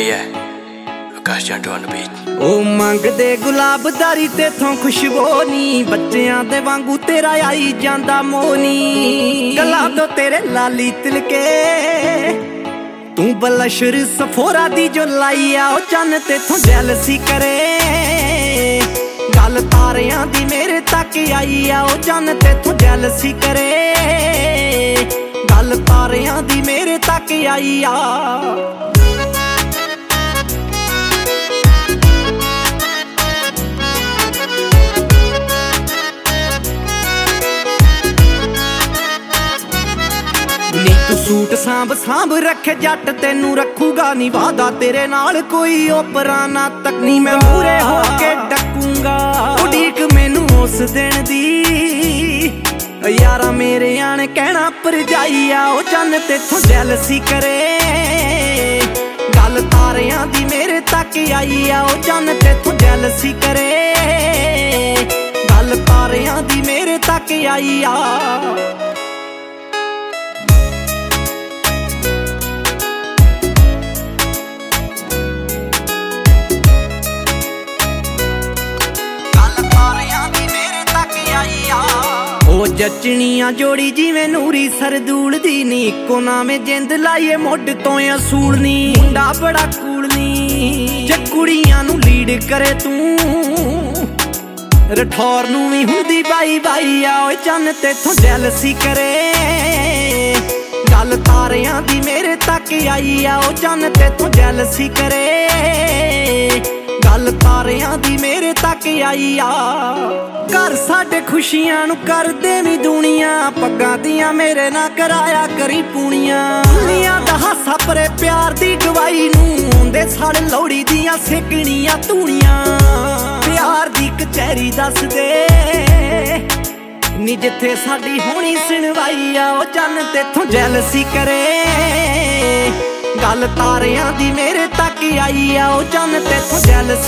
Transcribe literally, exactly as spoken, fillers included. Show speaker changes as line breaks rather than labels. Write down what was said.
ਲਈ ਹੈ ਆਕਾਸ਼ ਜੰਟੂ on the beat।
ਉਹ ਮੰਗਦੇ ਗੁਲਾਬਦਾਰੀ ਤੇਥੋਂ ਖੁਸ਼ਬੂ ਨੀ, ਬੱਚਿਆਂ ਦੇ ਵਾਂਗੂ ਤੇਰਾ ਆਈ ਜਾਂਦਾ ਮੋਹ ਨੀ। ਗੱਲਾਂ ਤੋਂ ਤੇਰੇ ਲਾਲੀ ਤਿਲਕੇ, ਤੂੰ ਬਲਸ਼ਰ ਸਫੋਰਾ ਦੀ ਜੋ ਲਾਈ ਆ, ਉਹ ਚੰਨ ਤੇਥੋਂ ਜੈਲਸੀ ਕਰੇ। ਗੱਲ ਤਾਰਿਆਂ ਦੀ ਮੇਰੇ ਤੱਕ ਆਈ ਆ, ਉਹ ਚੰਨ ਤੇਥੋਂ ਜੈਲਸੀ ਕਰੇ। ਗੱਲ ਤਾਰਿਆਂ ਦੀ ਮੇਰੇ ਤੱਕ ਆਈ ਆ। ਨੀ ਤੂੰ ਸੂਟ ਸਾਂਭ ਸਾਂਭ ਰੱਖੇ ਜੱਟ, ਤੈਨੂੰ ਰੱਖੂਗਾ ਨੀ ਵਾਦਾ ਤੇਰੇ ਨਾਲ ਕੋਈ ਓਪਰਾ ਨਾ ਤੱਕ। ਨੀ ਮੈਂ ਮੂਰੇ ਹੋ ਕੇ ਡੱਕੂਗਾ, ਉਡੀਕ ਮੈਨੂੰ ਉਸ ਦਿਨ ਦੀ। ਯਾਰਾ ਮੇਰੇ ਆਣ ਕਹਿਣਾ ਭਰਜਾਈ ਆ, ਉਹ ਚੰਨ ਤੇਥੋਂ ਜੈਲਸੀ ਕਰੇ। ਗੱਲ ਤਾਰਿਆਂ ਦੀ ਮੇਰੇ ਤੱਕ ਆਈ ਆ, ਉਹ ਚੰਨ ਤੇਥੋਂ ਜੈਲਸੀ ਕਰੇ। ਗੱਲ ਤਾਰਿਆਂ ਦੀ ਮੇਰੇ ਤੱਕ ਆਈ ਆ। ਉਹ ਜੱਚਣੀਆਂ ਜੋੜੀ ਜਿਵੇਂ ਨੂਰੀ ਸਰਦੂਲ ਦੀ ਨੀ, ਇੱਕੋ ਨਾਵੇਂ ਜਿੰਦ ਲਾਈਏ ਮੁੱਢ ਤੋਂ ਅਸੂਲ ਨੀ। ਮੁੰਡਾ ਬੜਾ ਕੂਲ ਨੀ, ਜੇ ਕੁੜੀਆਂ ਨੂੰ ਲੀਡ ਕਰੇ ਤੂੰ, ਰਠੌਰ ਨੂੰ ਵੀ ਹੁੰਦੀ ਬਾਈ ਬਾਈ ਆ। ਓਏ ਚੰਨ ਤੇਥੋਂ ਜੈਲਸੀ ਕਰੇ। ਗੱਲ ਤਾਰਿਆਂ ਦੀ ਮੇਰੇ ਤੱਕ ਆਈ ਆ, ਉਹ ਚੰਨ ਤੇਥੋਂ ਜੈਲਸੀ ਕਰੇ। ਗੱਲ ਤਾਰਿਆਂ ਦੀ ਮੇਰੇ ਤੱਕ ਆਈ ਆ। ਘਰ ਸਾਡੇ ਖੁਸ਼ੀਆਂ ਨੂੰ ਕਰਦੇ ਵੀ ਦੁਨੀਆਂ, ਪੱਗਾਂ ਦੀਆਂ ਮੇਰੇ ਨਾਲ ਕਰਾਇਆ ਕਰੀ ਪੂਣੀਆਂ। ਦੁਨੀਆਂ ਦਾ ਹਾਸਾ ਪਰੇ ਪਿਆਰ ਦੀ ਗਵਾਈ ਨੂੰ, ਆਉਂਦੇ ਸਾਲ ਲੋਹੜੀ ਦੀਆਂ ਸੇਕਣੀਆਂ ਧੂਣੀਆਂ। ਪਿਆਰ ਦੀ ਕਚਹਿਰੀ ਦੱਸ ਦੇ ਨੀ, ਜਿੱਥੇ ਸਾਡੀ ਹੋਣੀ ਸੁਣਵਾਈ ਆ, ਉਹ ਚੰਨ ਤੇਥੋਂ ਜੈਲਸੀ ਕਰੇ। ਗੱਲ ਤਾਰਿਆਂ ਦੀ ਮੇਰੇ ਤੱਕ ਆਈ ਆ, ਉਹ ਚੰਨ ਤੇਥੋਂ ਜੈਲਸੀ